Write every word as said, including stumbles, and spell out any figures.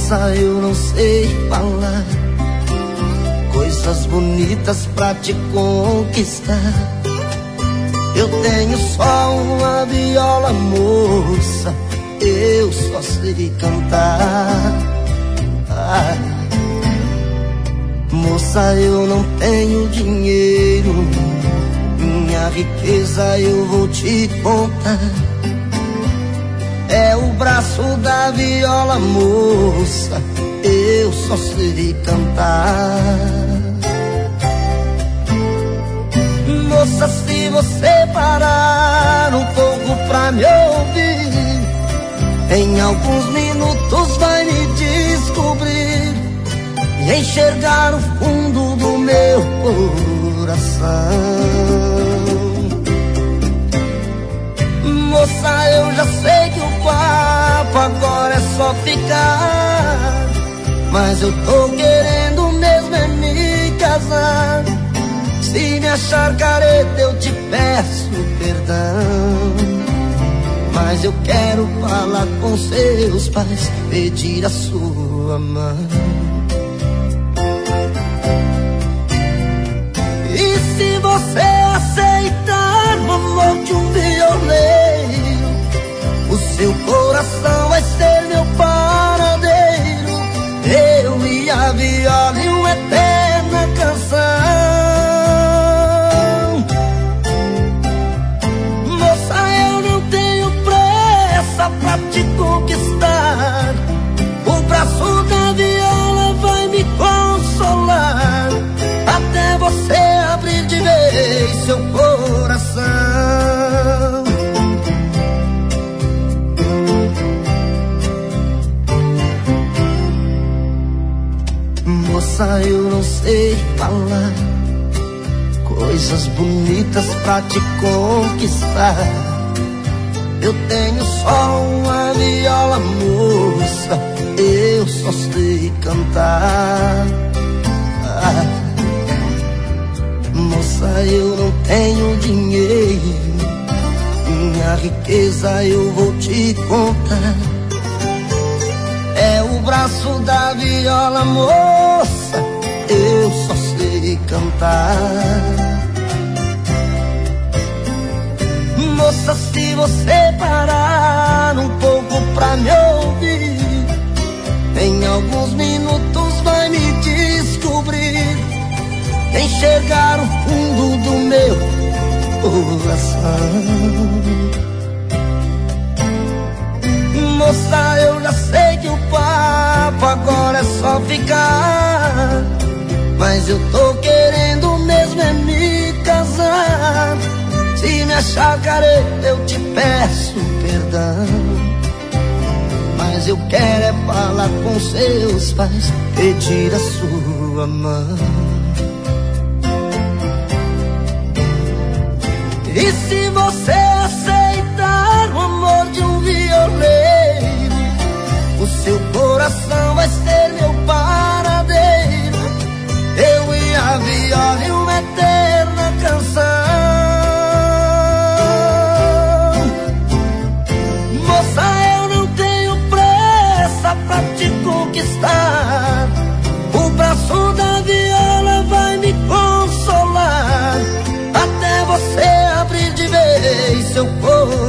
Moça, eu não sei falar coisas bonitas pra te conquistar. Eu tenho só uma viola, moça, eu só sei cantar. Ai, moça, eu não tenho dinheiro, minha riqueza eu vou te contar. É o braço da viola, moça, eu só sei cantar. Moça, se você parar um pouco pra me ouvir, em alguns minutos vai me descobrir e enxergar o fundo do meu coração. Moça, eu já sei que o papo agora é só ficar, mas eu tô querendo mesmo é me casar. Se me achar careta eu te peço perdão, mas eu quero falar com seus pais, pedir a sua mão. E se você aceitar o amor de um violeiro, o seu coração vai ser meu paradeiro, eu e a viola e uma eterna canção. Pra te conquistar, o braço da viola vai me consolar, até você abrir de vez seu coração. Moça, eu não sei falar coisas bonitas pra te conquistar. Eu tenho só uma viola, moça, eu só sei cantar. Ah, moça, eu não tenho dinheiro, minha riqueza eu vou te contar. É o braço da viola, moça, eu só sei cantar. Moça, se você parar um pouco pra me ouvir, em alguns minutos vai me descobrir, enxergar o fundo do meu coração. Moça, eu já sei que o papo agora é só ficar, mas eu tô querendo mesmo é me casar. Se me achar careta eu te peço perdão, mas eu quero é falar com seus pais, pedir a sua mão. E se você aceitar o amor de um violeiro, o seu coração vai ser meu paradeiro, eu e a viola e uma eterna canção. Pra te conquistar, o braço da viola vai me consolar, até você abrir de vez seu corpo.